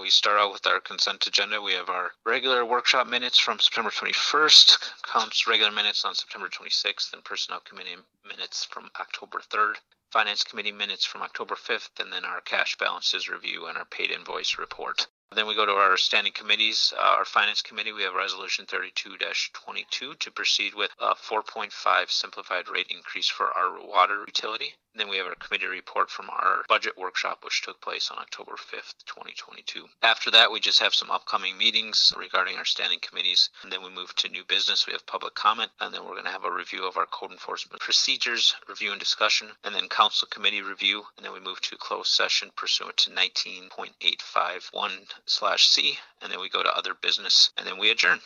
We start out with our consent agenda. We have our regular workshop minutes from September 21st, council regular minutes on September 26th, and personnel committee minutes from October 3rd. Finance committee minutes from October 5th, and then our cash balances review and our paid invoice report. Then we go to our standing committees. Our finance committee, we have resolution 32-22 to proceed with a 4.5 simplified rate increase for our water utility. And then we have our committee report from our budget workshop, which took place on October 5th, 2022. After that, we just have some upcoming meetings regarding our standing committees. And then we move to new business. We have public comment, and then we're going to have a review of our code enforcement procedures, review and discussion, and then council committee review. And then we move to closed session pursuant to 19.851/C, and then we go to other business, and then we adjourn.